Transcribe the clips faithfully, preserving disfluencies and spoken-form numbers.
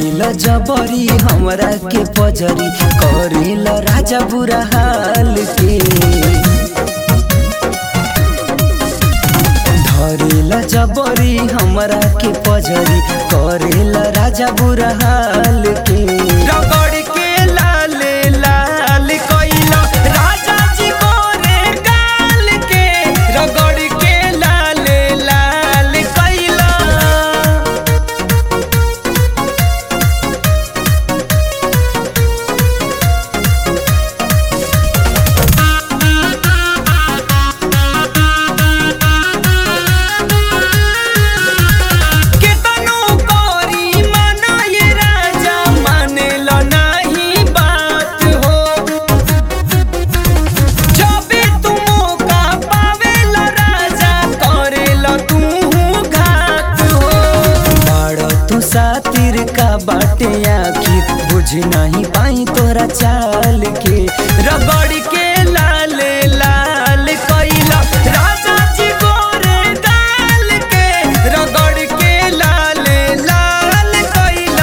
धरेला जबरी हमरा के पजरी करेला राजा बुरा हाल के धरेला जबरी हमरा के पजरी करेला राजा बुरा हाल के रगड़ के लाल लाल कइला राजा जी गोरे गाल के रगड़ के लाल लाल कइला सातिर का बाटे आखिर बुझ नहीं पाई तोरा चाल के रगड़ के लाल लाल कइला राजा जी गोरे गाल के रगड़ के लाल लाल कइला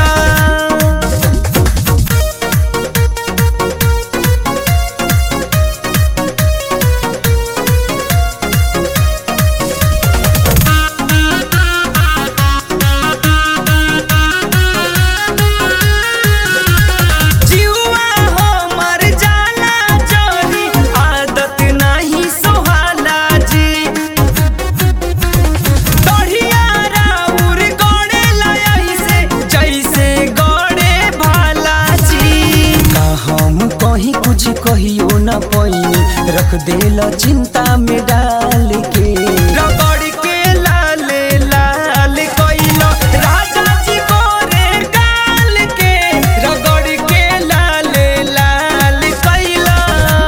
कहीं कुछ कहियो न पैनी रख देला चिंता में डाल के रगड़ के लाल लाल कइला राजा जी गोरे गाल के रगड़ के लाल लाल कइला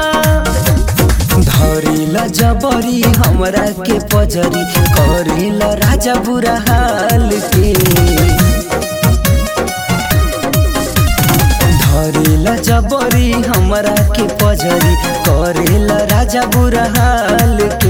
धरेला जबरी हमरा के पजरी करेला राजा बुरा हाल के धरेला जबरी हमरा के पजरी करेला राजा बुरा हाल के।